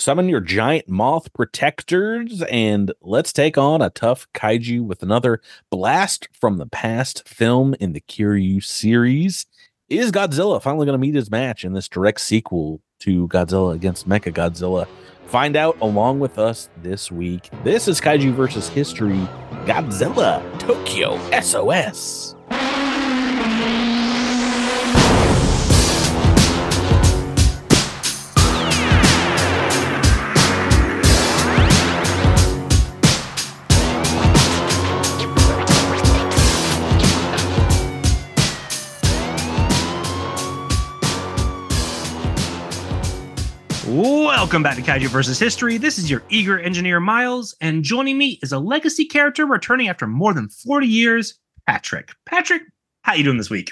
summon your giant moth protectors, and let's take on a tough kaiju with another blast from the past film in the Kiryu series. Is Godzilla finally going to meet his match in this direct sequel to Godzilla against Mechagodzilla? Find out along with us this week. This is Kaiju versus History, Godzilla Tokyo SOS. Welcome back to Kaiju vs. History. This is your eager engineer, Miles, and joining me is a legacy character returning after more than 40 years, Patrick. Patrick, how you doing this week?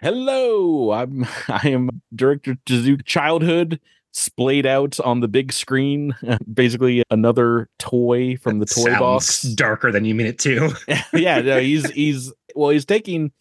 Hello, I am Director Tezuka Childhood, splayed out on the big screen. Basically, another toy from the toy box. Darker than you mean it to. Yeah, no, he's taking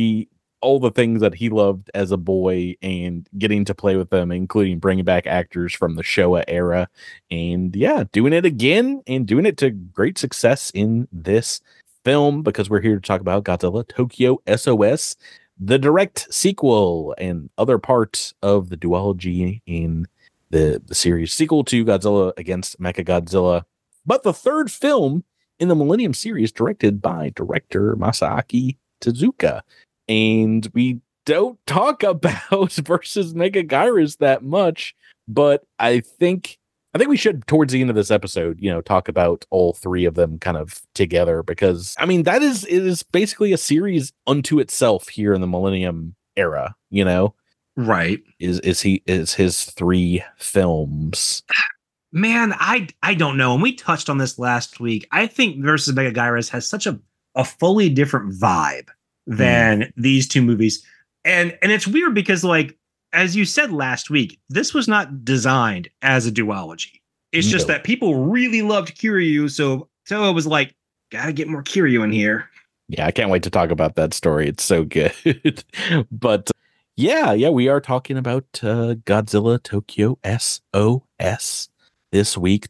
all the things that he loved as a boy and getting to play with them, including bringing back actors from the Showa era, and doing it again and doing it to great success in this film, because we're here to talk about Godzilla Tokyo SOS, the direct sequel and other parts of the duology in the series sequel to Godzilla against Mechagodzilla, but the third film in the Millennium series directed by director Masaaki Tezuka. And we don't talk about versus Megaguirus that much, but I think we should, towards the end of this episode, talk about all three of them kind of together, because it is basically a series unto itself here in the Millennium era, Right. Is his three films. Man, I don't know. And we touched on this last week. I think versus Megaguirus has such a fully different vibe than these two movies. And it's weird because, like, as you said last week, this was not designed as a duology. It's just that people really loved Kiryu, so it was like, gotta get more Kiryu in here. Yeah, I can't wait to talk about that story. It's so good. But we are talking about Godzilla Tokyo SOS this week,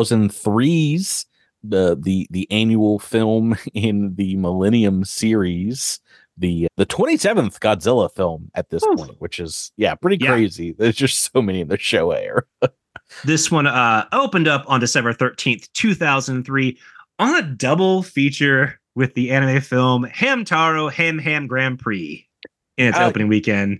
2003's the annual film in the Millennium series, the 27th Godzilla film at this point, which is pretty crazy. There's just so many in the Showa era. This one opened up on December 13th, 2003 on a double feature with the anime film Hamtaro Ham Grand Prix in its opening weekend.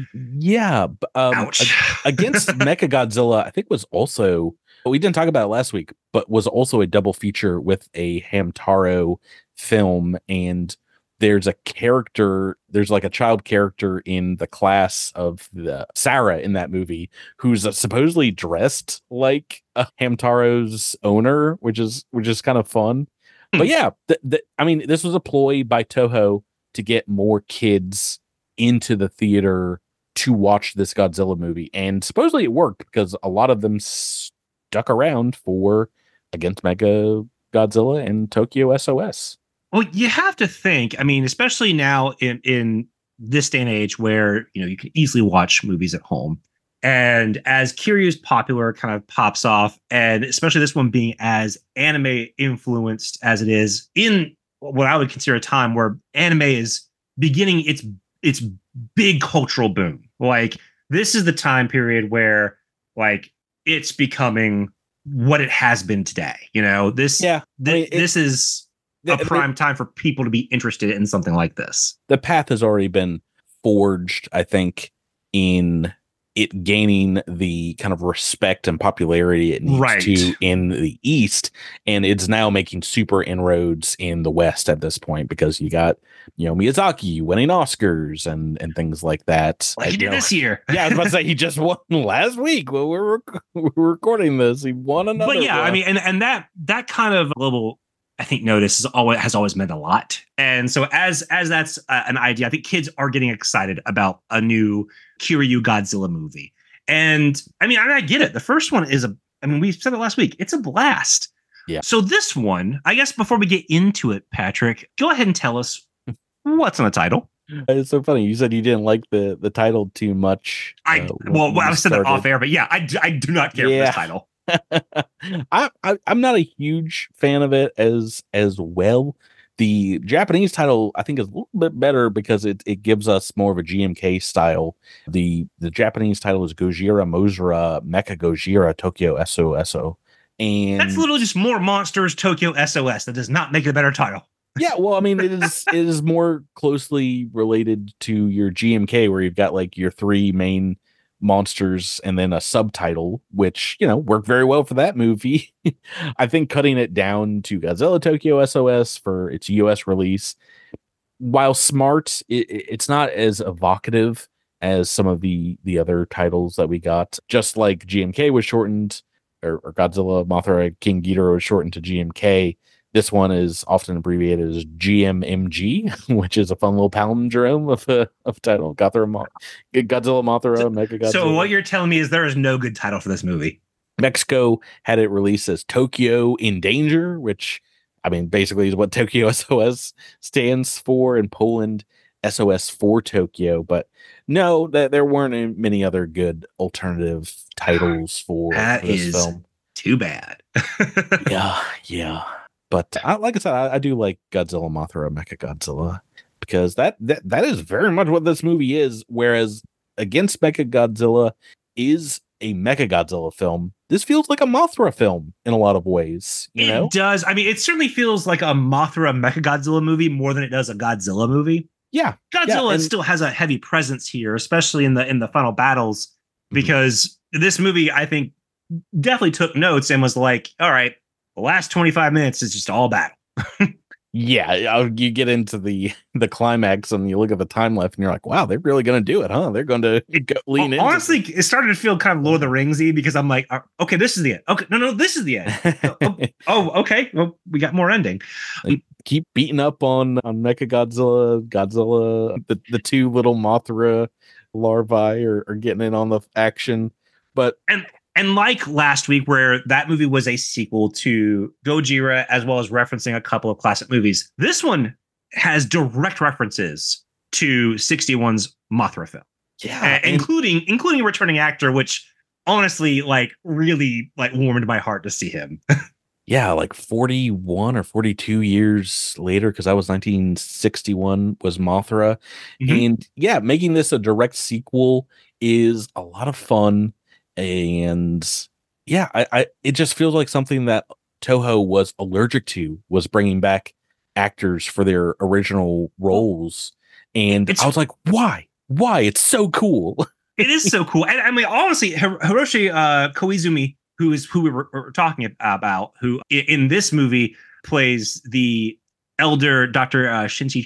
Ouch. Against Mechagodzilla, I think was also, we didn't talk about it last week, but was also a double feature with a Hamtaro film. And there's like a child character in the class of the Sarah in that movie who's supposedly dressed like a Hamtaro's owner, which is kind of fun. But this was a ploy by Toho to get more kids into the theater to watch this Godzilla movie, and supposedly it worked because a lot of them stuck around for Against Mechagodzilla and Tokyo SOS. Well, you have to think, especially now in this day and age where, you can easily watch movies at home. And as Kiryu's popular kind of pops off, and especially this one being as anime influenced as it is in what I would consider a time where anime is beginning its big cultural boom. Like, this is the time period where, like, it's becoming what it has been today. This is a prime time for people to be interested in something like this. The path has already been forged, I think, in it gaining the kind of respect and popularity it needs to in the East, and it's now making super inroads in the West at this point, because you got Miyazaki winning Oscars and things like that. Like he did this year. Yeah, I was about to say he just won last week. Well, we're recording this. He won another. But and that kind of global, I think, notice has always meant a lot. And so as that's an idea, I think kids are getting excited about a new Kiryu Godzilla movie. And I get it. The first one is we said it last week. It's a blast. Yeah. So this one, I guess before we get into it, Patrick, go ahead and tell us what's on the title. It's so funny. You said you didn't like the title too much. I said that off air, but I do not care for this title. I'm not a huge fan of it as well. The Japanese title I think is a little bit better because it gives us more of a GMK style. The Japanese title is Gojira Mozura Mecha Gojira Tokyo SOSO. That's And literally just more monsters Tokyo SOS. That does not make it a better title. yeah, well, I mean, it is more closely related to your GMK, where you've got like your three main monsters and then a subtitle, which worked very well for that movie. I think cutting it down to Godzilla Tokyo SOS for its US release, while smart, it's not as evocative as some of the other titles that we got. Just like GMK was shortened, or Godzilla Mothra King Ghidorah was shortened to GMK. This one is often abbreviated as GMMG, which is a fun little palindrome of title. Godzilla Mothra Mega Godzilla. So what you're telling me is there is no good title for this movie. Mexico had it released as Tokyo in Danger, which I mean basically is what Tokyo SOS stands for, in Poland SOS for Tokyo. But no, that there weren't many other good alternative titles for this film. Too bad. Yeah. But like I said, I do like Godzilla Mothra Mecha Godzilla because that is very much what this movie is. Whereas Against Mecha Godzilla is a Mecha Godzilla film, this feels like a Mothra film in a lot of ways. It does. I mean, it certainly feels like a Mothra Mecha Godzilla movie more than it does a Godzilla movie. Yeah, Godzilla still has a heavy presence here, especially in the final battles, because this movie, I think, definitely took notes and was like, all right, the last 25 minutes is just all battle. Yeah, you get into the climax and you look at the time left and you're like, wow, they're really going to do it, huh? They're going to lean in. Honestly, it started to feel kind of Lord of the Ringsy because I'm like, okay, this is the end. Okay, no, this is the end. Okay. Well, we got more ending. Like, keep beating up on Mecha Godzilla. The two little Mothra larvae are getting in on the action, but And like last week, where that movie was a sequel to Gojira, as well as referencing a couple of classic movies, this one has direct references to 61's Mothra film. Yeah, including a returning actor, which honestly, really warmed my heart to see him. Yeah, like 41 or 42 years later, because I was 1961 was Mothra. Mm-hmm. And yeah, making this a direct sequel is a lot of fun. And yeah, it just feels like something that Toho was allergic to, was bringing back actors for their original roles. And I was like, why? It's so cool. It is so cool. And I mean, honestly, Hiroshi Koizumi, who we were talking about, who in this movie plays the elder Dr. Shinji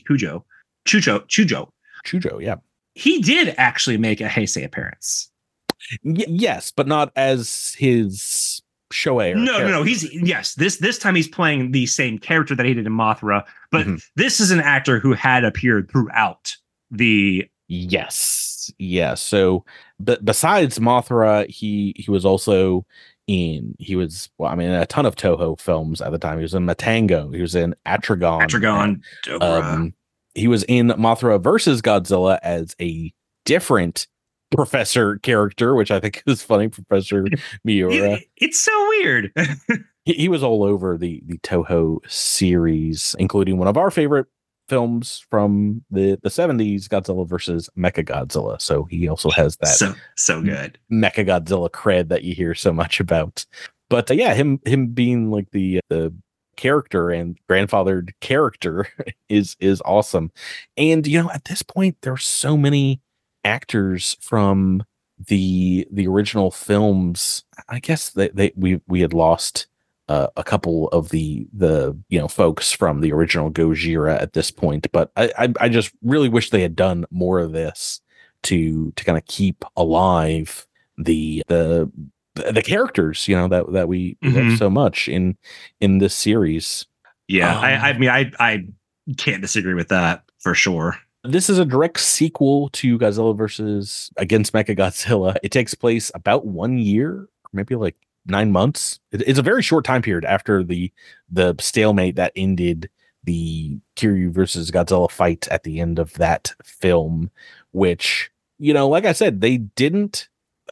Chujo, yeah. He did actually make a Heisei appearance. Yes, but not as his Shoei. No. This time he's playing the same character that he did in Mothra, but this is an actor who had appeared throughout the. Yes. Yeah. So, but besides Mothra, he was also in. He was a ton of Toho films at the time. He was in Matango. He was in Atragon. He was in Mothra versus Godzilla as a different professor character, which I think is funny. Professor Miura. It's so weird. He was all over the Toho series, including one of our favorite films from the 70s, Godzilla versus Mecha Godzilla. So he also has that so good Mecha Godzilla cred that you hear so much about. But yeah, him being like the character and grandfathered character is awesome. And at this point there's so many actors from the original films. I guess we had lost a couple of the folks from the original Gojira at this point, but I just really wish they had done more of this to kind of keep alive the characters that we love so much in this series. Yeah, I can't disagree with that for sure. This is a direct sequel to Godzilla versus Against Mechagodzilla. It takes place about 1 year, maybe like 9 months. It's a very short time period after the stalemate that ended the Kiryu versus Godzilla fight at the end of that film, which, like I said, they didn't.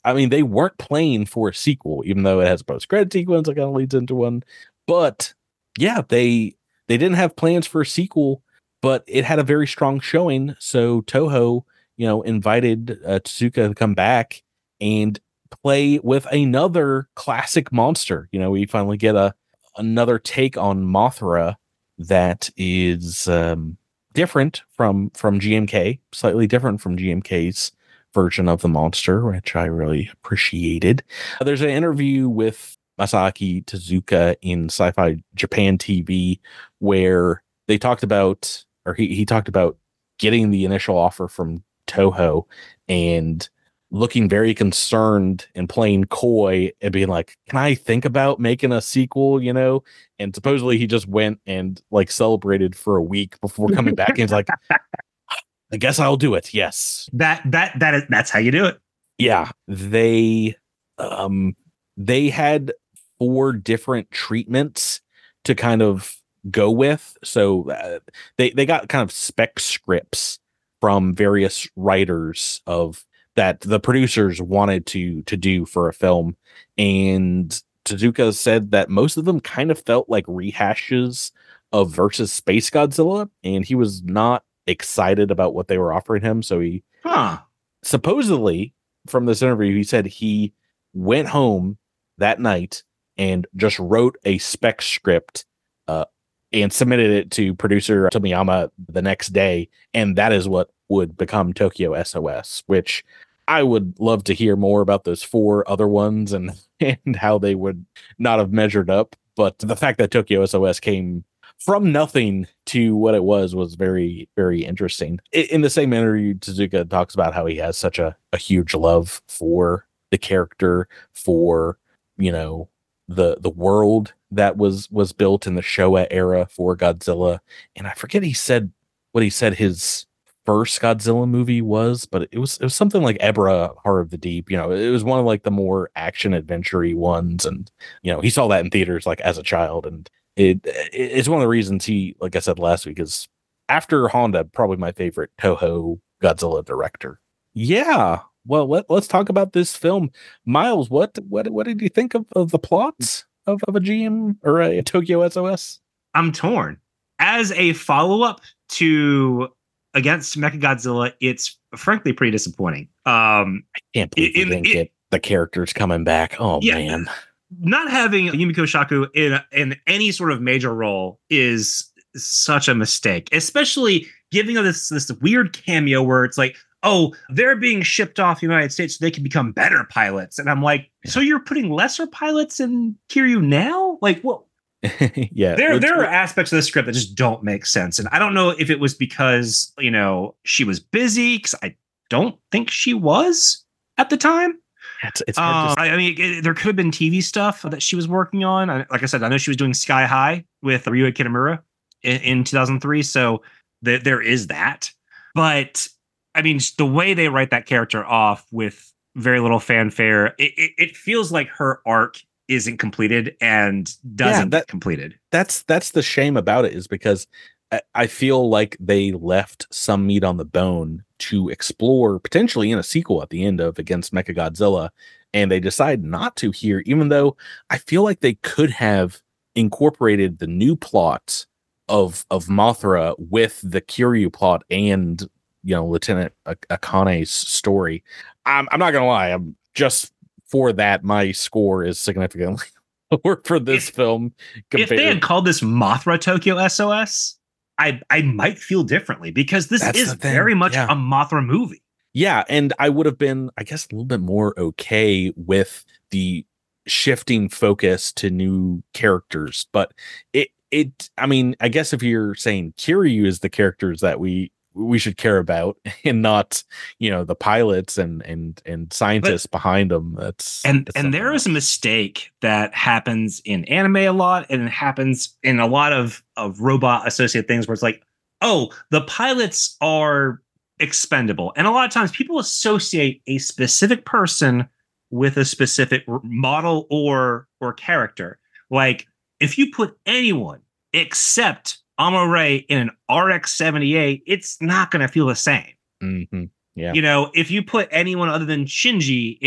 I mean, they weren't playing for a sequel, even though it has a post-credit sequence that kind of leads into one. But yeah, they didn't have plans for a sequel, but it had a very strong showing. So Toho, invited Tezuka to come back and play with another classic monster. We finally get another take on Mothra that is different from GMK, slightly different from GMK's version of the monster, which I really appreciated. There's an interview with Masaki Tezuka in Sci-Fi Japan TV where they talked about, or he talked about getting the initial offer from Toho and looking very concerned and playing coy and being like, can I think about making a sequel, And supposedly he just went and like celebrated for a week before coming back and he's like, I guess I'll do it. Yes. That's how you do it. Yeah. They had 4 different treatments to kind of go with. So they got kind of spec scripts from various writers of that the producers wanted to do for a film. And Tezuka said that most of them kind of felt like rehashes of versus Space Godzilla. And he was not excited about what they were offering him. So he supposedly from this interview, he said he went home that night and just wrote a spec script and submitted it to producer Tomiyama the next day. And that is what would become Tokyo SOS, which I would love to hear more about those 4 other ones and how they would not have measured up. But the fact that Tokyo SOS came from nothing to what it was very, very interesting. In the same interview, Tezuka talks about how he has such a huge love for the character, for, the world that was built in the Showa era for Godzilla. And I forget what he said his first Godzilla movie was, but it was something like Ebra, Heart of the Deep. It was one of like the more action adventure-y ones. And, he saw that in theaters like as a child. And it's one of the reasons he, like I said last week, is after Honda, probably my favorite Toho Godzilla director. Yeah. Well, let's talk about this film. Miles, what did you think of the plots of a GM or a Tokyo SOS? I'm torn. As a follow-up to Against Mechagodzilla, it's frankly pretty disappointing. I can't believe you didn't get the characters coming back. Oh yeah, man. Not having Yumiko Shaku in any sort of major role is such a mistake, especially giving us this weird cameo where it's like, oh, they're being shipped off the United States so they can become better pilots. And I'm like, so you're putting lesser pilots in Kiryu now? Like, what? Yeah. There are aspects of the script that just don't make sense. And I don't know if it was because, she was busy, because I don't think she was at the time. It's hard I mean, there could have been TV stuff that she was working on. Like I said, I know she was doing Sky High with Ryuhei Kitamura in 2003. So there is that. But I mean, the way they write that character off with very little fanfare, it feels like her arc isn't completed and doesn't get completed. That's the shame about it, is because I feel like they left some meat on the bone to explore potentially in a sequel at the end of Against Mechagodzilla, and they decide not to here, even though I feel like they could have incorporated the new plot of Mothra with the Kiryu plot and Lieutenant Akane's story. I'm not gonna lie, I'm just for that my score is significantly lower for this film. If they had called this Mothra Tokyo SOS, I might feel differently, because this is very much a Mothra movie. Yeah, and I would have been, I guess, a little bit more okay with the shifting focus to new characters. But I mean, I guess if you're saying Kiryu is the characters that we should care about and not, the pilots and scientists behind them. That's there is a mistake that happens in anime a lot, and it happens in a lot of robot associated things where it's like, oh, the pilots are expendable. And a lot of times people associate a specific person with a specific model or character. Like if you put anyone except Amore in an RX-78, it's not going to feel the same. Mm-hmm. Yeah. You know, if you put anyone other than Shinji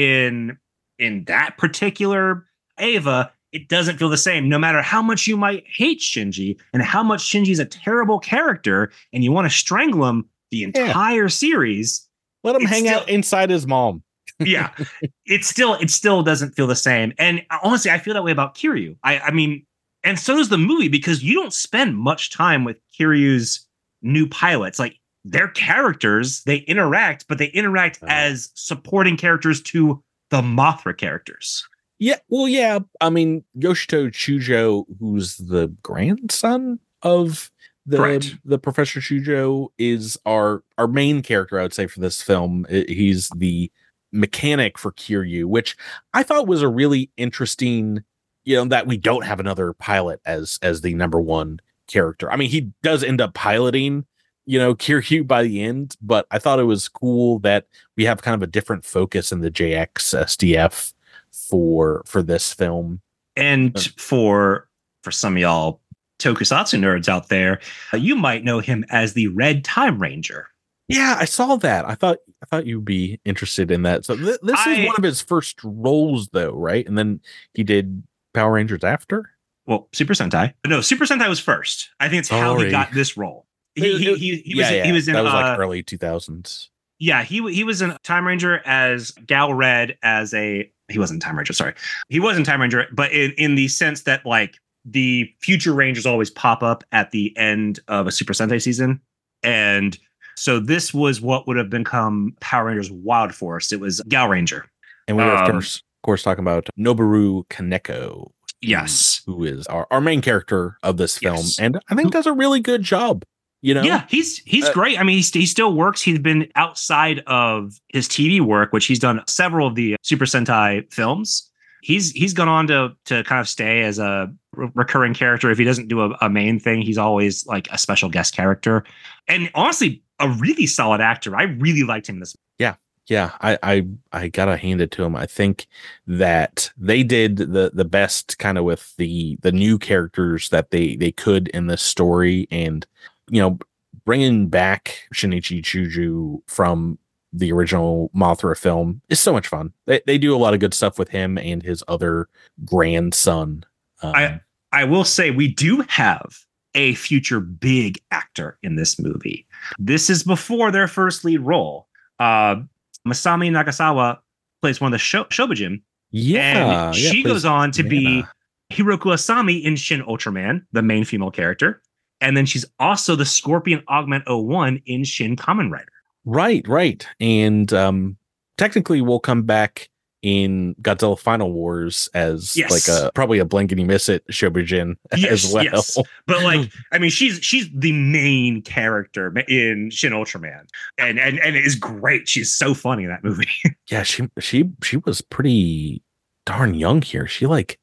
in that particular Eva, it doesn't feel the same. No matter how much you might hate Shinji and how much Shinji's a terrible character and you want to strangle him the entire series, let him hang out inside his mom. Yeah, it still doesn't feel the same. And honestly, I feel that way about Kiryu. I mean, and so does the movie, because you don't spend much time with Kiryu's new pilots. Like, their characters, they interact, but they interact as supporting characters to the Mothra characters. Yeah, well, yeah. I mean, Yoshito Chujo, who's the grandson of the Professor Chujo, is our main character, I would say, for this film. He's the mechanic for Kiryu, which I thought was a really interesting, that we don't have another pilot as the number one character. I mean, he does end up piloting, Kiryu by the end, but I thought it was cool that we have kind of a different focus in the JX SDF for this film. And for some of y'all tokusatsu nerds out there, you might know him as the Red Time Ranger. Yeah, I saw that. I thought you'd be interested in that. So this is one of his first roles, though, right? And then he did Power Rangers after. Well, Super Sentai. No, Super Sentai was first. I think it's how he got this role. He was in that was like early 2000s. Yeah, he was in Time Ranger as Gal Red he wasn't Time Ranger, sorry. He wasn't Time Ranger, but in the sense that, like, the future Rangers always pop up at the end of a Super Sentai season. And so this was what would have become Power Rangers Wild Force. It was Gal Ranger. And we were, of course, talking about Noboru Kaneko. Yes. Who is our main character of this film. Yes. And I think does a really good job. Yeah, he's great. I mean, he still works. He's been outside of his TV work, which he's done several of the Super Sentai films. He's gone on to kind of stay as a recurring character. If he doesn't do a main thing, he's always like a special guest character. And honestly, a really solid actor. I really liked him in this. Yeah, I gotta hand it to him. I think that they did the best kind of with the new characters that they could in this story, and bringing back Shinichi Chuju from the original Mothra film is so much fun. They do a lot of good stuff with him and his other grandson. I will say we do have a future big actor in this movie. This is before their first lead role. Masami Nagasawa plays one of the Shobijin. Yeah. And she goes on to be Hiroku Asami in Shin Ultraman, the main female character. And then she's also the Scorpion Augment 01 in Shin Kamen Rider. Right. And technically we'll come back in Godzilla Final Wars as probably a blankety miss it Shobijin as well. Yes. But like, I mean, she's the main character in Shin Ultraman, and it is great. She's so funny in that movie. Yeah, she was pretty darn young here. She like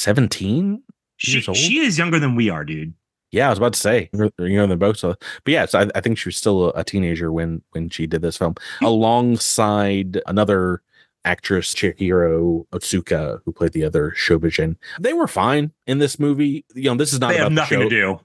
17 years old. She is younger than we are, dude. Yeah, I was about to say younger than both. But yeah, so I think she was still a teenager when she did this film, alongside another actress, Chihiro Otsuka, who played the other Shobijin. They were fine in this movie. This is not about nothing to do.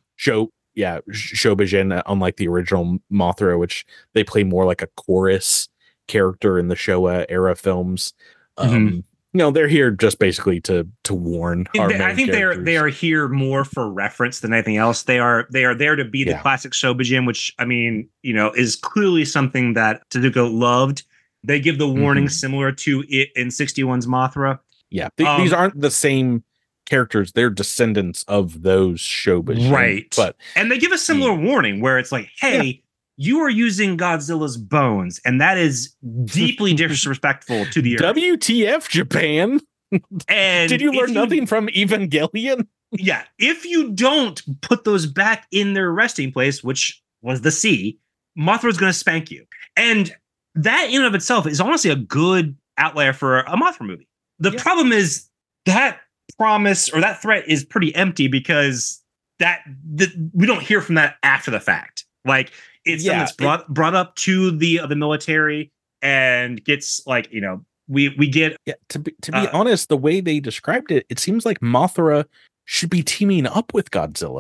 Shobijin, unlike the original Mothra, which they play more like a chorus character in the Showa era films. They're here just basically to warn our main I think characters. they are here more for reference than anything else. They are there to be the classic Shobijin, which, I mean, is clearly something that Tezuka loved. They give the warning similar to it in 61's Mothra. Yeah, these aren't the same characters. They're descendants of those Shobijin. Right. And they give a similar warning where it's like, hey, you are using Godzilla's bones, and that is deeply disrespectful to the Earth. WTF, Japan? And did you learn nothing from Evangelion? Yeah. If you don't put those back in their resting place, which was the sea, Mothra's going to spank you. And that in and of itself is honestly a good outlier for a Mothra movie. The problem is that promise or that threat is pretty empty, because we don't hear from that after the fact. Like, it's something that's brought up to the military and gets like, we get. Yeah, to be honest, the way they described it, it seems like Mothra should be teaming up with Godzilla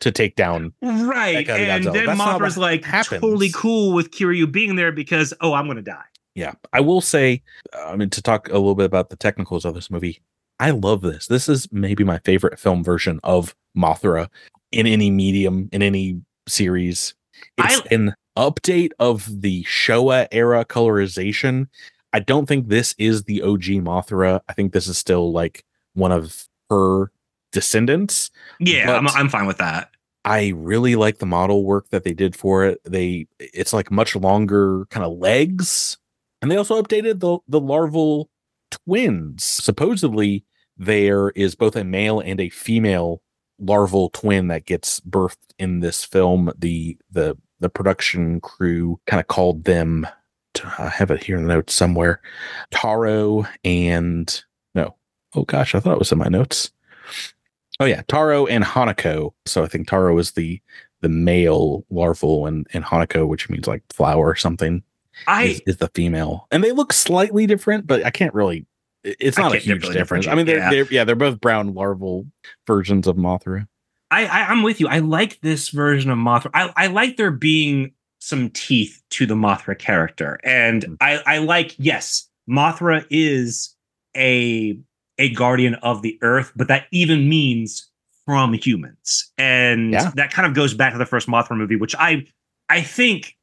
to take down Right. And Godzilla. then That's not Mothra's what like happens. totally cool with Kiryu being there because, oh, I'm going to die. Yeah. I will say, I mean, to talk a little bit about the technicals of this movie, I love this. This is maybe my favorite film version of Mothra in any medium, in any series. It's an update of the Showa era colorization. I don't think this is the OG Mothra. I think this is still like one of her descendants. Yeah, I'm fine with that. I really like the model work that they did for it. It's like much longer kind of legs. And they also updated the larval twins. Supposedly there is both a male and a female larval twin that gets birthed in this film. The production crew kind of called them, I have it here in the notes somewhere, Taro and no. Oh gosh, I thought it was in my notes. Oh yeah, Taro and Hanako. So I think Taro is the male larval and Hanako, which means like flower or something, is the female. And they look slightly different, but I can't really. It's not a huge difference. I mean, they're both brown larval versions of Mothra. I'm with you. I like this version of Mothra. I like there being some teeth to the Mothra character, and I like, yes, Mothra is a guardian of the earth, but that even means from humans. And that kind of goes back to the first Mothra movie, which I think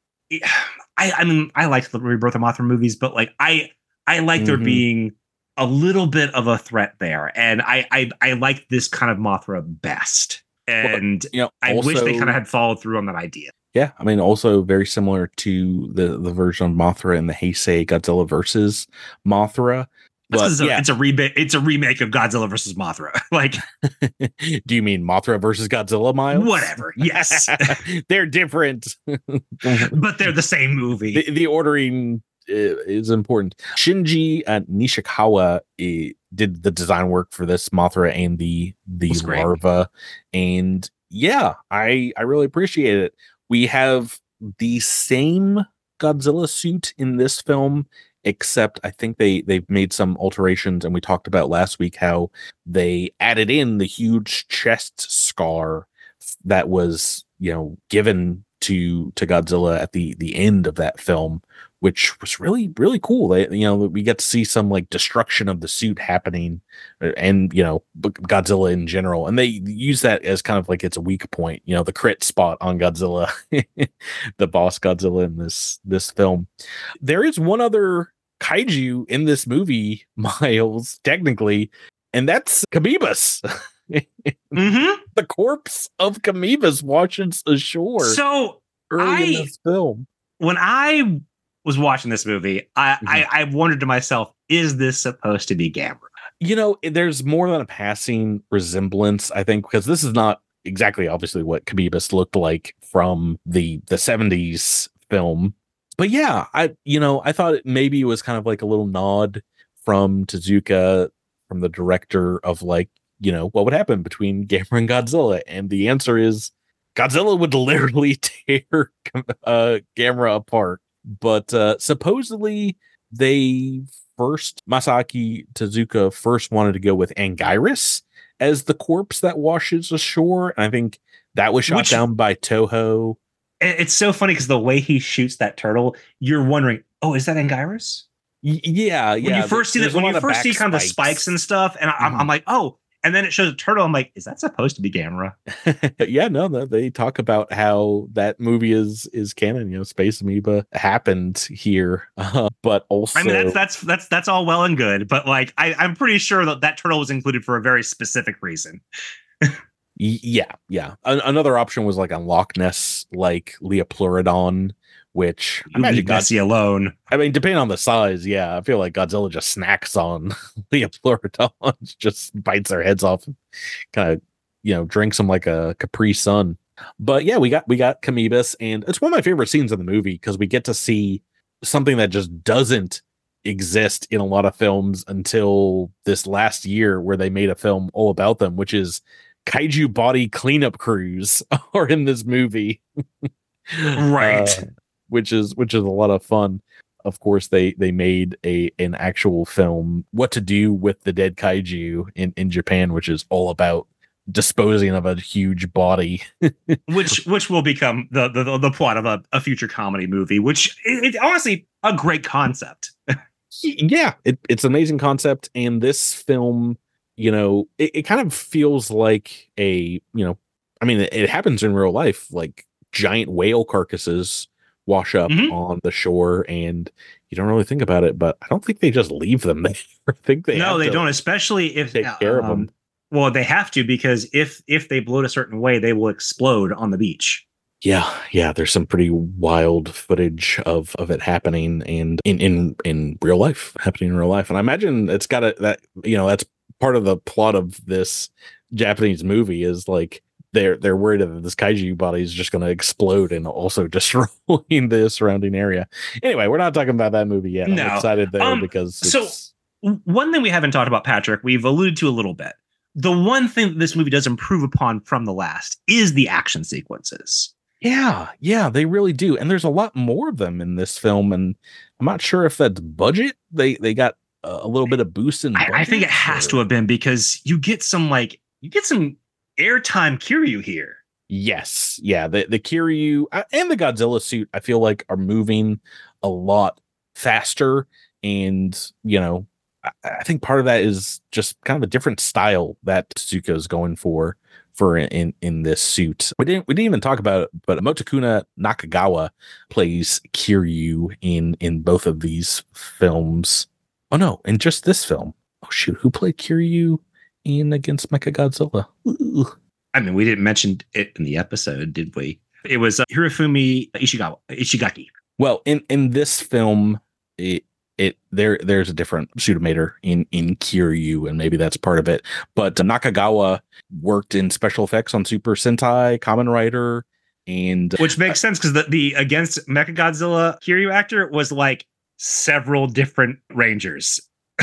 I mean, I like the Rebirth of Mothra movies, but like I like there being a little bit of a threat there. And I like this kind of Mothra best. And I wish they kind of had followed through on that idea. Yeah, I mean, also very similar to the version of Mothra in the Heisei Godzilla versus Mothra. But, it's a remake of Godzilla versus Mothra. Like, do you mean Mothra versus Godzilla, Miles? Whatever. Yes, they're different, but they're the same movie. The ordering is important. Shinji Nishikawa did the design work for this Mothra and the larva, and yeah, I really appreciate it. We have the same Godzilla suit in this film, except I think they've made some alterations, and we talked about last week how they added in the huge chest scar that was, given to Godzilla at the end of that film, which was really, really cool. We get to see some like destruction of the suit happening, and Godzilla in general, and they use that as kind of like it's a weak point, the crit spot on Godzilla, the boss Godzilla in this film. There is one other kaiju in this movie, Miles, technically, and that's Kamibas. The corpse of Kamibas washes ashore. So early in this film, when I was watching this movie, I wondered to myself, is this supposed to be Gamera? There's more than a passing resemblance, I think, because this is not exactly obviously what Kamibas looked like from the 70s film. But yeah, I thought maybe it was kind of like a little nod from Tezuka, from the director, of like, what would happen between Gamera and Godzilla? And the answer is Godzilla would literally tear Gamera apart. But supposedly Masaaki Tezuka first wanted to go with Anguirus as the corpse that washes ashore. And I think that was shot down by Toho. It's so funny because the way he shoots that turtle, you're wondering, oh, is that Anguirus? Yeah. When you first see kind of the spikes and stuff, and I'm like, oh, and then it shows a turtle. I'm like, is that supposed to be Gamera? Yeah, no, they talk about how that movie is canon. Space Amoeba happened here, but also, I mean, that's all well and good, but like, I'm pretty sure that turtle was included for a very specific reason. Yeah. Another option was like a Loch Ness, like Leopleurodon, which I imagine Nessie alone. I mean, depending on the size, yeah, I feel like Godzilla just snacks on Leopleurodons, just bites their heads off, and kind of drinks them like a Capri Sun. But yeah, we got Kamibas, and it's one of my favorite scenes in the movie because we get to see something that just doesn't exist in a lot of films until this last year, where they made a film all about them, which is kaiju body cleanup crews are in this movie. Right. Which is a lot of fun. Of course, they made an actual film, What to Do with the Dead Kaiju, in Japan, which is all about disposing of a huge body. which will become the plot of a future comedy movie, which it's honestly a great concept. Yeah, it's an amazing concept. And this film, it kind of feels like I mean, it happens in real life, like giant whale carcasses wash up on the shore, and you don't really think about it, but I don't think they just leave them there. I think they don't, especially if take care of them. Well, they have to, because if they blow it a certain way, they will explode on the beach. Yeah, there's some pretty wild footage of it happening, and in real life, happening in real life. And I imagine it's got that's part of the plot of this Japanese movie, is like they're worried that this kaiju body is just going to explode and also destroying the surrounding area. Anyway, we're not talking about that movie yet. I'm excited there because one thing we haven't talked about, Patrick, we've alluded to a little bit. The one thing that this movie does improve upon from the last is the action sequences. Yeah, they really do. And there's a lot more of them in this film. And I'm not sure if that's budget. They got a little bit of boost in budget. I think it has to have been, because you get some airtime Kiryu here. Yes. Yeah. The Kiryu and the Godzilla suit, I feel like, are moving a lot faster. And, I think part of that is just kind of a different style that Tsuka's going for in this suit. We didn't even talk about it, but Motokuna Nakagawa plays Kiryu in both of these films. Oh no, in just this film. Oh shoot, who played Kiryu in Against Mechagodzilla? Ooh. I mean, we didn't mention it in the episode, did we? It was Hirofumi Ishigaki. Well, in this film, there's a different Suitomator in Kiryu, and maybe that's part of it. But Nakagawa worked in special effects on Super Sentai, Kamen Rider, and which makes sense, because the Against Mechagodzilla Kiryu actor was like several different Rangers.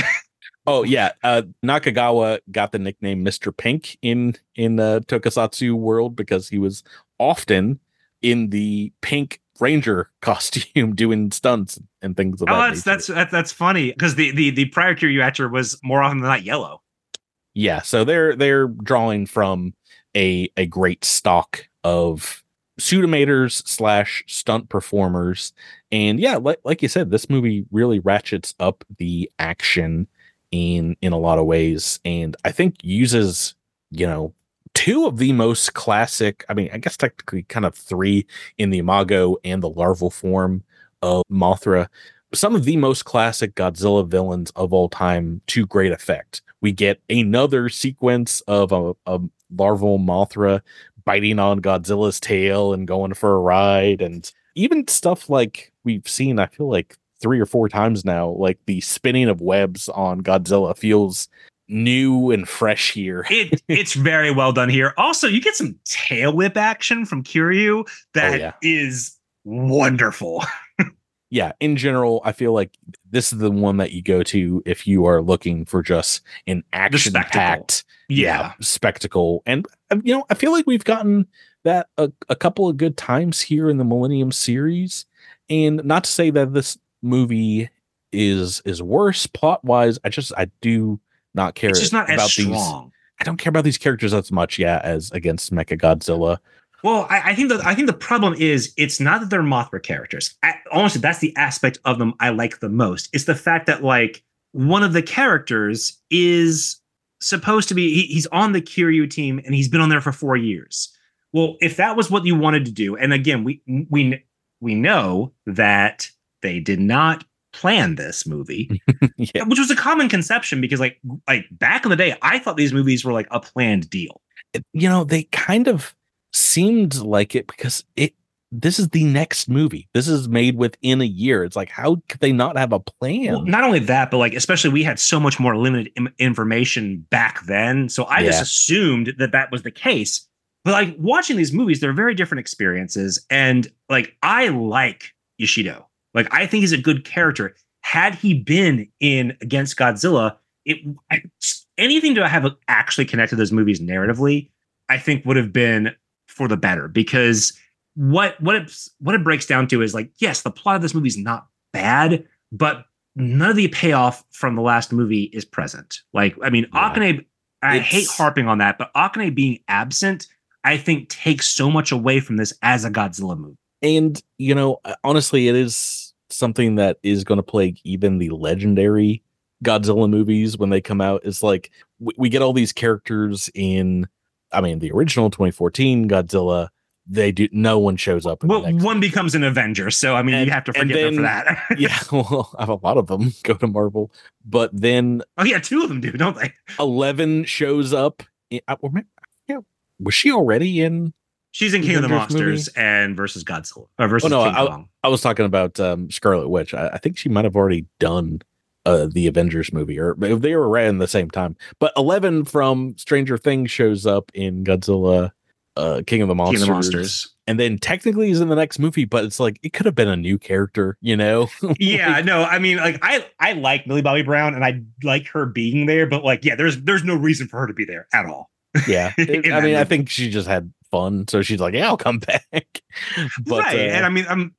Oh yeah, Nakagawa got the nickname Mr. Pink in Tokusatsu world because he was often in the pink Ranger costume doing stunts and things of that. That's funny, because the prior Kiryu actor was more often than not yellow. Yeah, so they're drawing from a great stock of Suitomators / stunt performers. And yeah, like you said, this movie really ratchets up the action in a lot of ways, and I think uses two of the most classic, I mean, I guess technically kind of three in the imago and the larval form of Mothra, some of the most classic Godzilla villains of all time to great effect. We get another sequence of a larval Mothra biting on Godzilla's tail and going for a ride, and even stuff like we've seen, I feel like 3 or 4 times now, like the spinning of webs on Godzilla feels new and fresh here. It's very well done here. Also, you get some tail whip action from Kiryu that is wonderful. Yeah, in general, I feel like this is the one that you go to if you are looking for just an action-packed spectacle. And I feel like we've gotten that a couple of good times here in the Millennium series. And not to say that this movie is worse plot-wise, I do not care. It's just not about as strong. I don't care about these characters as much, as Against Mechagodzilla. Well, I think the problem is it's not that they're Mothra characters. Honestly, that's the aspect of them I like the most. It's the fact that like one of the characters is supposed to be he's on the Kiryu team and he's been on there for 4 years. Well, if that was what you wanted to do, and again, we know that they did not plan this movie, which was a common conception, because like back in the day, I thought these movies were like a planned deal. They kind of seemed like it, because this is the next movie. This is made within a year. It's like, how could they not have a plan? Well, not only that, but like, especially we had so much more limited information back then. So I just assumed that was the case. But like watching these movies, they're very different experiences. And like, I like Yoshido. Like, I think he's a good character. Had he been in Against Godzilla, anything to have actually connected those movies narratively, I think would have been for the better. Because what it breaks down to is like, yes, the plot of this movie is not bad, but none of the payoff from the last movie is present. Like, I mean, Akane I hate harping on that, but Akane being absent, I think takes so much away from this as a Godzilla movie. And, honestly, it is something that is going to plague even the legendary Godzilla movies when they come out. It's like we get all these characters in, the original 2014 Godzilla. No one shows up. Well, one becomes an Avenger. So, you have to forget them for that. Yeah, well, I have a lot of them go to Marvel. But then. Oh, yeah, 2 of them do, don't they? 11 shows up. Was she already in? She's in King of the Monsters movie? And versus Godzilla. Versus King Kong. I was talking about Scarlet Witch. I think she might have already done the Avengers movie, or if they were right in the same time. But 11 from Stranger Things shows up in Godzilla, King of the Monsters. And then technically he's in the next movie, but it's like it could have been a new character, Yeah, no, I like Millie Bobby Brown and I like her being there, but there's no reason for her to be there at all. Yeah. I think she just had fun, so she's like, yeah, I'll come back. But, right. And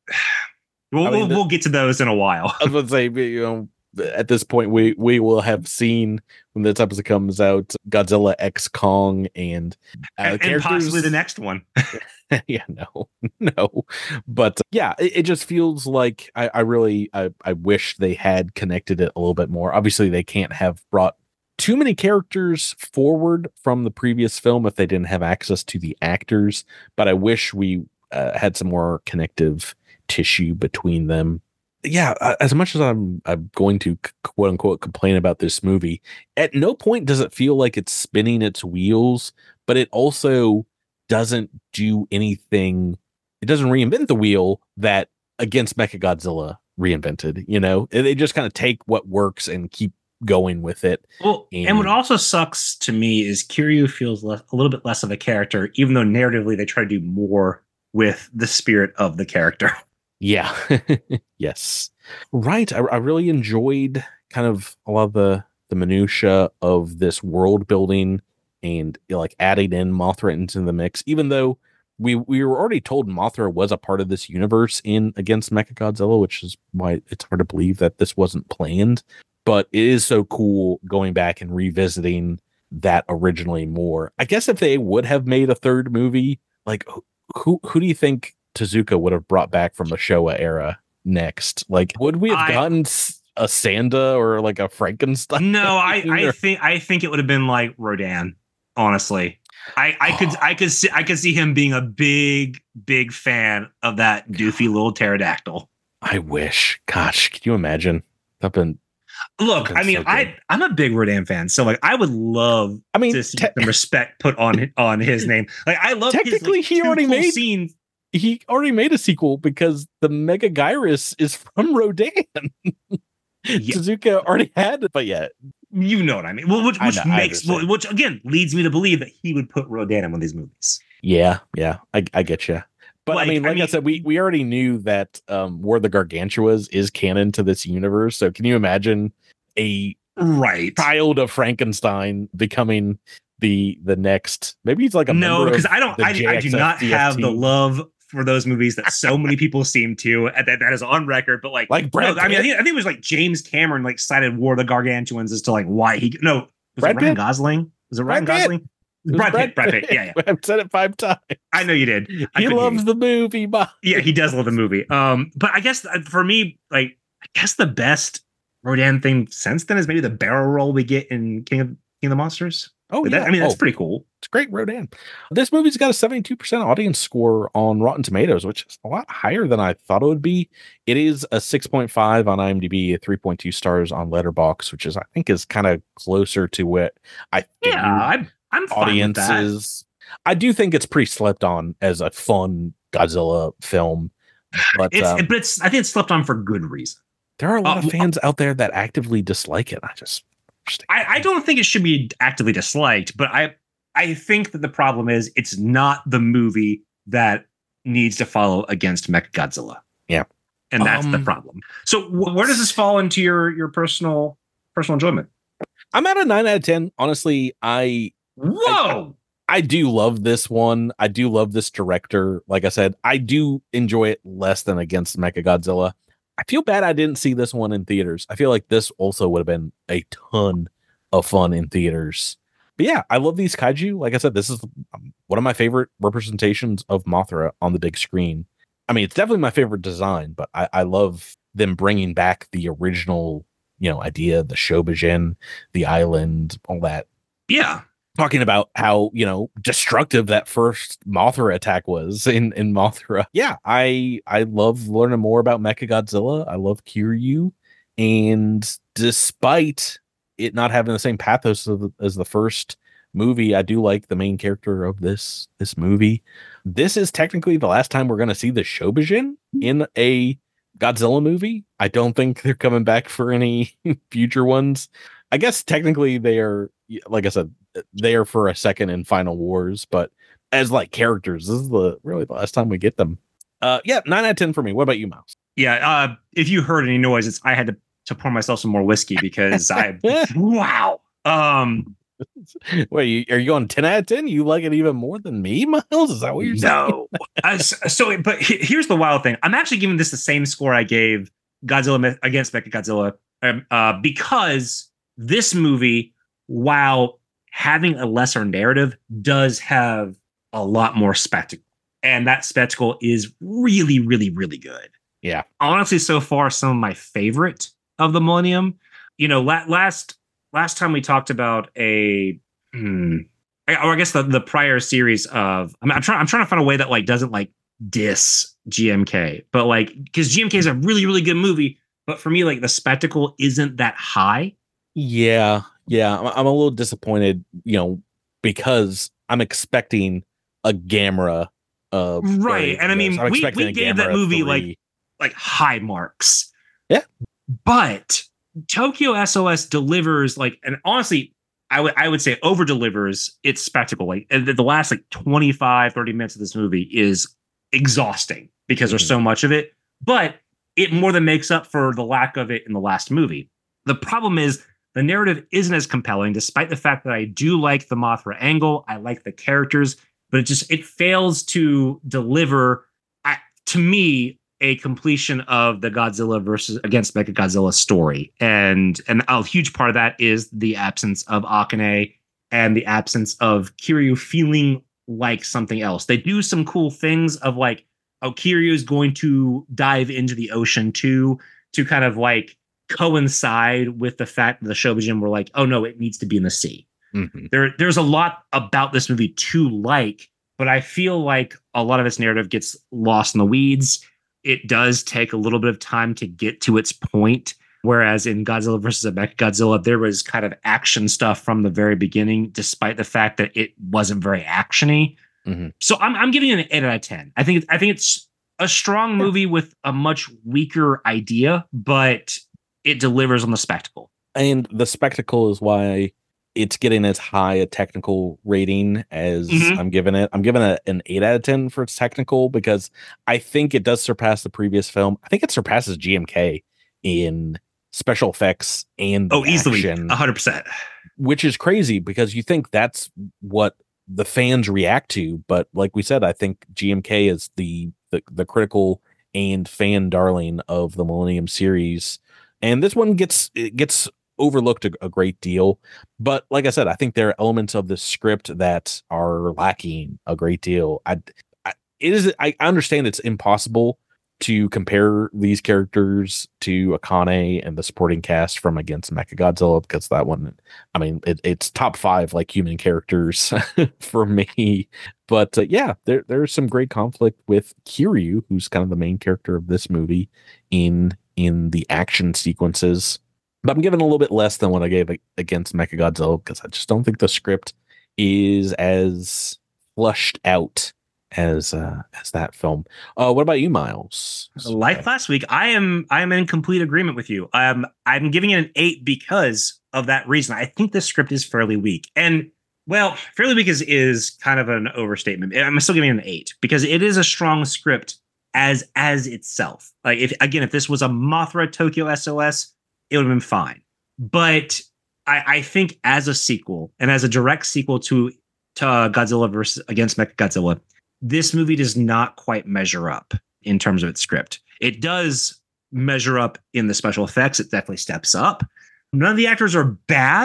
we'll get to those in a while. I was going to say, at this point we will have seen, when this episode comes out, Godzilla X Kong and possibly the next one. Yeah, no, but it just feels like I wish they had connected it a little bit more. Obviously they can't have brought too many characters forward from the previous film if they didn't have access to the actors, but I wish we had some more connective tissue between them. Yeah, as much as I'm going to quote unquote complain about this movie, at no point does it feel like it's spinning its wheels, but it also doesn't do anything. It doesn't reinvent the wheel that Against Mechagodzilla reinvented. They just kind of take what works and keep going with it. Well, and what also sucks to me is Kiryu feels a little bit less of a character, even though narratively they try to do more with the spirit of the character. Yeah. Yes. Right. I really enjoyed kind of a lot of the minutia of this world building and like adding in Mothra into the mix, even though we were already told Mothra was a part of this universe in Against Mechagodzilla, which is why it's hard to believe that this wasn't planned. But it is so cool going back and revisiting that originally more. I guess if they would have made a third movie, like who do you think Tezuka would have brought back from the Showa era next? Like, would we have gotten a Sanda or like a Frankenstein? No, I think it would have been like Rodan. Honestly, I could see him being a big fan of that doofy little pterodactyl. I wish. Gosh, could you imagine? Look, I'm a big Rodan fan, so like I would love to see some respect put on his name. Like I love technically his, he already made scenes. He already made a sequel because the Mega Gyrus is from Rodan. Yeah. Tezuka already had it, but you know what I mean. Well, which again leads me to believe that he would put Rodan in one of these movies. Yeah, I get you. But I said, we already knew that War of the Gargantuas is canon to this universe. So can you imagine a child of Frankenstein becoming the next? Maybe he's like a no, because I do not have the love for those movies that so many people seem to. That is on record. But Brad Pitt. I think it was like James Cameron cited War of the Gargantuans as to why he was it Ryan Gosling? Was it Ryan Gosling? Brad Pitt. Yeah. I've said it 5 times. I know you did. He loves the movie. Yeah, he does love the movie. But I guess for me, the best Rodan thing since then is maybe the barrel roll we get in King of the Monsters. Oh, yeah. That's pretty cool. It's great, Rodan. This movie's got a 72% audience score on Rotten Tomatoes, which is a lot higher than I thought it would be. It is a 6.5 on IMDb, a 3.2 stars on Letterboxd, which I think is kind of closer to what I think. Yeah, I'm fine with that. I do think it's pretty slept on as a fun Godzilla film, but I think it's slept on for good reason. There are a lot of fans out there that actively dislike it. I don't think it should be actively disliked, but I think that the problem is it's not the movie that needs to follow Against Mechagodzilla. Yeah, and that's the problem. So where does this fall into your personal enjoyment? I'm at a 9 out of 10. Honestly, I do love this one. I do love this director. Like I said, I do enjoy it less than Against Mechagodzilla. I feel bad I didn't see this one in theaters. I feel like this also would have been a ton of fun in theaters. But yeah, I love these kaiju. Like I said, this is one of my favorite representations of Mothra on the big screen. I mean, it's definitely my favorite design, but I love them bringing back the original, idea, the Shobijin, the island, all that. Yeah. Talking about how, destructive that first Mothra attack was in Mothra. Yeah, I love learning more about Mechagodzilla. I love Kiryu. And despite it not having the same pathos as the first movie, I do like the main character of this movie. This is technically the last time we're going to see the Shobijin in a Godzilla movie. I don't think they're coming back for any future ones. I guess technically they are, like I said, they are for a second in Final Wars, but as like characters, this is really the last time we get them. Yeah, 9 out of 10 for me. What about you, Miles? Yeah, if you heard any noises, I had to pour myself some more whiskey because wow. Wait, are you going 10 out of 10? You like it even more than me, Miles? Is that what you're saying? No. But here's the wild thing. I'm actually giving this the same score I gave Godzilla against Mechagodzilla because this movie, while having a lesser narrative, does have a lot more spectacle. And that spectacle is really, really, really good. Yeah. Honestly, so far, some of my favorite of the Millennium. Last time we talked about I guess the prior series of, I'm trying to find a way that like doesn't like diss GMK, but like, because GMK is a really, really good movie, but for me, like the spectacle isn't that high. Yeah. I'm a little disappointed, because I'm expecting a Gamera. Right. And I mean, we gave that movie like high marks. Yeah. But Tokyo SOS delivers and honestly, I would say over delivers its spectacle. Like the last 25, 30 minutes of this movie is exhausting because there's so much of it, but it more than makes up for the lack of it in the last movie. The problem is the narrative isn't as compelling, despite the fact that I do like the Mothra angle. I like the characters, but it fails to deliver, to me, a completion of the Godzilla versus against Mechagodzilla story. And a huge part of that is the absence of Akane and the absence of Kiryu feeling like something else. They do some cool things of Kiryu is going to dive into the ocean too, to kind of coincide with the fact that the Shobijin were like, oh no, it needs to be in the sea. Mm-hmm. There's a lot about this movie to like, but I feel like a lot of its narrative gets lost in the weeds. It does take a little bit of time to get to its point. Whereas in Godzilla versus Mechagodzilla, there was kind of action stuff from the very beginning, despite the fact that it wasn't very actiony. Mm-hmm. So I'm giving it an 8 out of 10. I think it's a strong movie with a much weaker idea, but it delivers on the spectacle. And the spectacle is why it's getting as high a technical rating as I'm giving it. I'm giving it an 8 out of 10 for its technical, because I think it does surpass the previous film. I think it surpasses GMK in special effects and easily action, 100%. Which is crazy because you think that's what the fans react to, but like we said, I think GMK is the critical and fan darling of the Millennium series, and this one gets overlooked a great deal. But like I said, I think there are elements of the script that are lacking a great deal. I understand it's impossible to compare these characters to Akane and the supporting cast from Against Mechagodzilla, because that one, I mean, it's top 5 human characters for me. But yeah, there's some great conflict with Kiryu, who's kind of the main character of this movie, in the action sequences. But I'm giving a little bit less than what I gave Against Mechagodzilla, because I just don't think the script is as flushed out as that film. What about you, Miles? Like last week, I am in complete agreement with you. I'm giving it an 8 because of that reason. I think the script is fairly weak, and fairly weak is kind of an overstatement. I'm still giving it an 8 because it is a strong script as itself. If this was a Mothra Tokyo SOS, it would have been fine. But I think as a sequel and as a direct sequel to Godzilla versus Against Mechagodzilla, this movie does not quite measure up in terms of its script. It does measure up in the special effects. It definitely steps up. None of the actors are bad,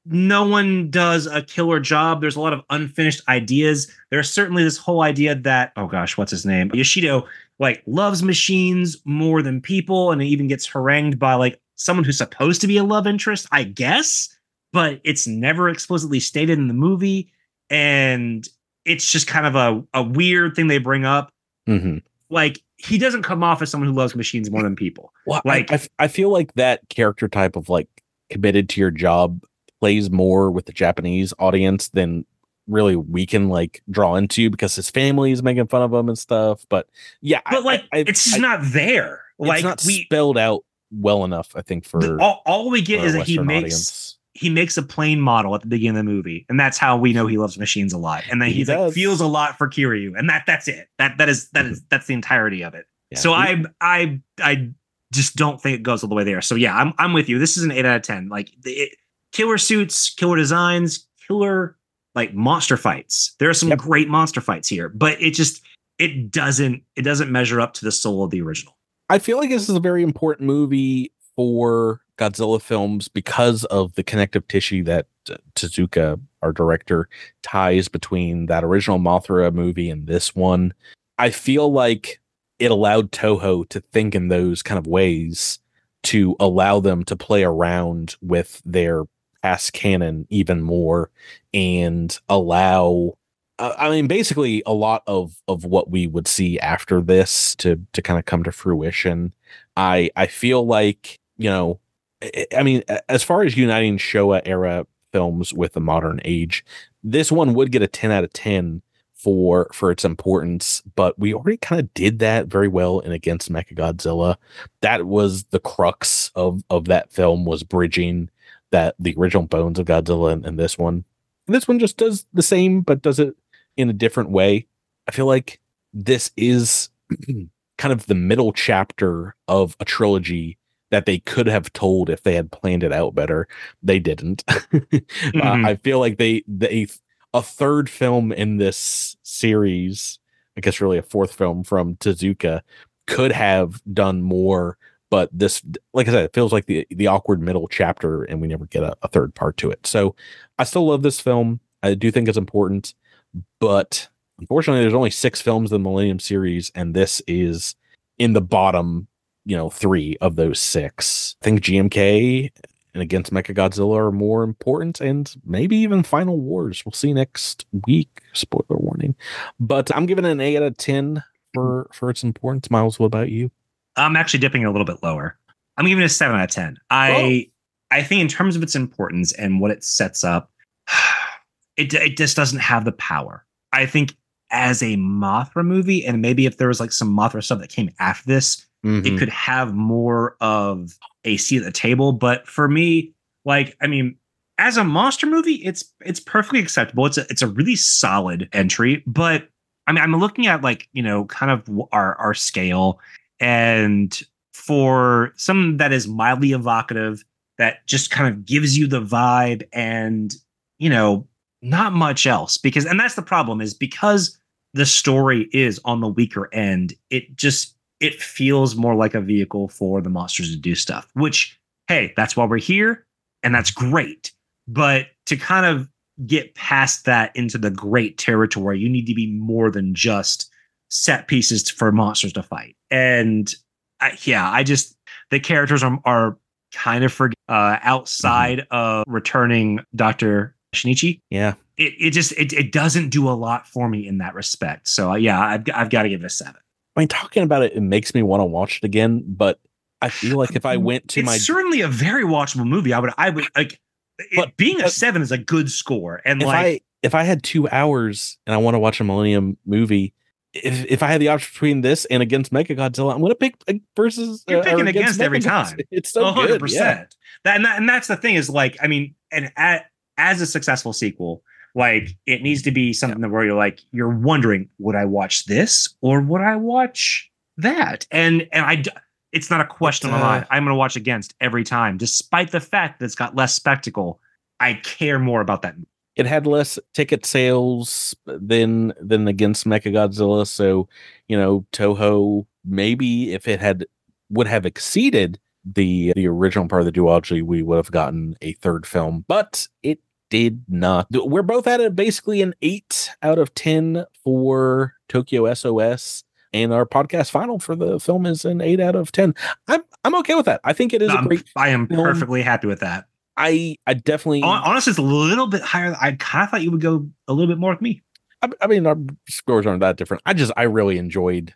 no one does a killer job. There's a lot of unfinished ideas. There's certainly this whole idea that, oh gosh, what's his name? Yoshido like loves machines more than people, and it even gets harangued by like someone who's supposed to be a love interest, I guess, but it's never explicitly stated in the movie. And it's just kind of a weird thing they bring up. Mm-hmm. Like, he doesn't come off as someone who loves machines more than people. Well, like I feel like that character type of like committed to your job plays more with the Japanese audience than really we can like draw into, because his family is making fun of him and stuff. But yeah, but it's just not there. It's not spelled out well enough, I think, for all we get is that audience. He makes a plane model at the beginning of the movie, and that's how we know he loves machines a lot. And then he like, feels a lot for Kiryu, and that's it. That's the entirety of it. Yeah. So I just don't think it goes all the way there. So yeah, I'm with you. This is an 8 out of 10. Like killer suits, killer designs, killer like monster fights. There are some great monster fights here, but it doesn't measure up to the soul of the original. I feel like this is a very important movie for Godzilla films because of the connective tissue that Tezuka, our director, ties between that original Mothra movie and this one. I feel like it allowed Toho to think in those kind of ways to allow them to play around with their past canon even more and allow basically a lot of what we would see after this to kind of come to fruition. I feel like, as far as uniting Showa era films with the modern age, this one would get a 10 out of 10 for its importance, but we already kind of did that very well in Against Mechagodzilla. That was the crux of that film, was bridging the original bones of Godzilla and this one. And this one just does the same, but does it in a different way. I feel like this is kind of the middle chapter of a trilogy that they could have told if they had planned it out better. They didn't. I feel like they a third film in this series, I guess really a fourth film from Tezuka, could have done more. But this, like I said, it feels like the awkward middle chapter, and we never get a third part to it. So I still love this film. I do think it's important, but unfortunately, there's only 6 films in the Millennium series, and this is in the bottom, 3 of those 6. I think GMK and Against Mechagodzilla are more important, and maybe even Final Wars. We'll see next week. Spoiler warning. But I'm giving it an 8 out of 10 for its importance. Miles, what about you? I'm actually dipping a little bit lower. I'm giving it a 7 out of 10. I think in terms of its importance and what it sets up, it just doesn't have the power. I think as a Mothra movie, and maybe if there was like some Mothra stuff that came after this, it could have more of a seat at the table. But for me, as a monster movie, it's perfectly acceptable. It's a really solid entry. But I'm looking at kind of our scale. And for something that is mildly evocative, that just kind of gives you the vibe and, not much else, and that's the problem, is because the story is on the weaker end, it feels more like a vehicle for the monsters to do stuff, which, hey, that's why we're here. And that's great. But to kind of get past that into the great territory, you need to be more than just set pieces for monsters to fight. And the characters are kind of outside of returning Dr. Shinichi. Yeah. It doesn't do a lot for me in that respect. So I've got to give it a 7. Talking about it makes me want to watch it again, but I feel like if I went to it's certainly a very watchable movie. I would like, but being a 7 is a good score. And if I had 2 hours and I want to watch a Millennium movie, if I had the option between this and Against Mechagodzilla, I'm going to pick versus. You're picking against every time. It's so 100%. Good. Yeah. And that's the thing is as a successful sequel, it needs to be something where you're wondering, would I watch this or would I watch that? And it's not a question on my mind. I'm going to watch Against every time, despite the fact that it's got less spectacle. I care more about that. It had less ticket sales than Against Mechagodzilla. So, Toho, maybe if it would have exceeded the original part of the duology, we would have gotten a third film, but it did not. We're both at basically an 8 out of 10 for Tokyo SOS, and our podcast final for the film is an 8 out of 10. I'm okay with that. I think it is a great. I am film. Perfectly happy with that. I definitely, honestly, it's a little bit higher. I kind of thought you would go a little bit more with me. I mean, our scores aren't that different. I really enjoyed.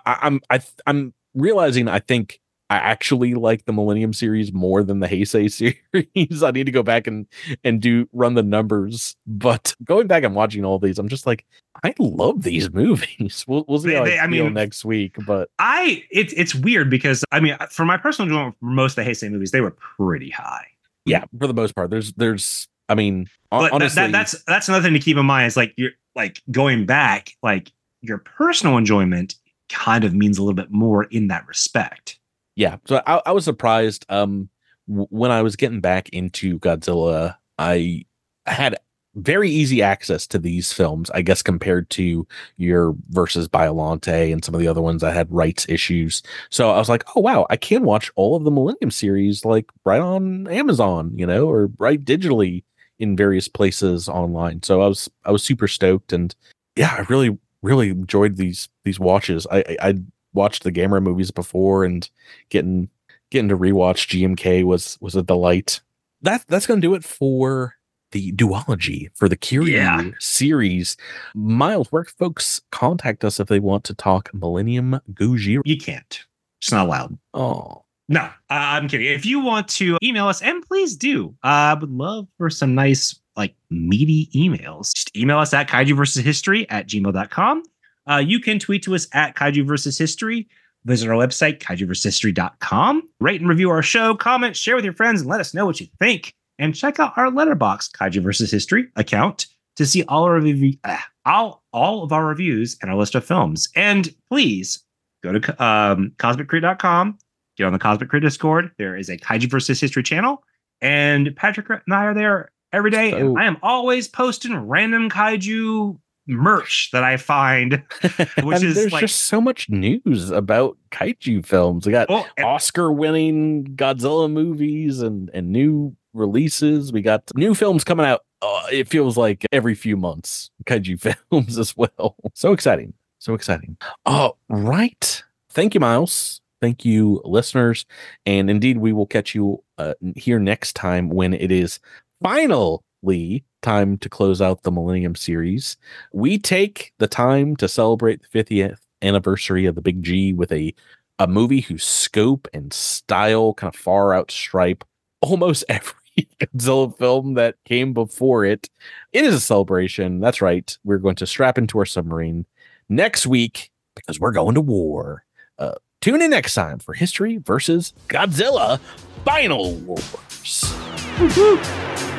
I'm realizing I think I actually like the Millennium series more than the Heisei series. I need to go back and run the numbers. But going back and watching all these, I'm just like, I love these movies. We'll see how I feel next week. But it's weird because I mean, for my personal enjoyment, for most of the Heisei movies, they were pretty high. Yeah, for the most part. There's I mean, honestly, that's another thing to keep in mind. Is like you're like going back, like your personal enjoyment kind of means a little bit more in that respect. Yeah, so I was surprised. When I was getting back into Godzilla, I had very easy access to these films, I guess, compared to your versus Biollante and some of the other ones that had rights issues. So I was like, oh wow, I can watch all of the Millennium series like right on Amazon, or right digitally in various places online. So I was super stoked, and yeah, I really enjoyed these watches. I watched the Gamera movies before, and getting to rewatch GMK was a delight. That's gonna do it for the duology, for the Kiryu series. Miles, where folks contact us if they want to talk Millennium Gojira? You can't. It's not allowed. Oh. No, I'm kidding. If you want to email us, and please do, I would love for some nice, like, meaty emails. Just email us at kaijuversushistory@gmail.com. You can tweet to us at kaijuversushistory. Visit our website, kaijuversushistory.com. Rate and review our show, comment, share with your friends, and let us know what you think. And check out our Letterboxd Kaiju vs. History account to see all of our reviews and our list of films. And please go to cosmiccrew.com. Get on the Cosmic Crew Discord. There is a Kaiju vs. History channel, and Patrick and I are there every day. So, and I am always posting random kaiju merch that I find, which is there's just so much news about kaiju films. We got Oscar-winning Godzilla movies and new releases. We got new films coming out. It feels like every few months, kaiju films as well. So exciting. All right. Thank you, Miles. Thank you, listeners. And indeed, we will catch you here next time when it is finally time to close out the Millennium series. We take the time to celebrate the 50th anniversary of the Big G with a movie whose scope and style kind of far outstripe almost every Godzilla film that came before it. It is a celebration. That's right. We're going to strap into our submarine next week because we're going to war. Tune in next time for History versus Godzilla Final Wars. Woo-hoo.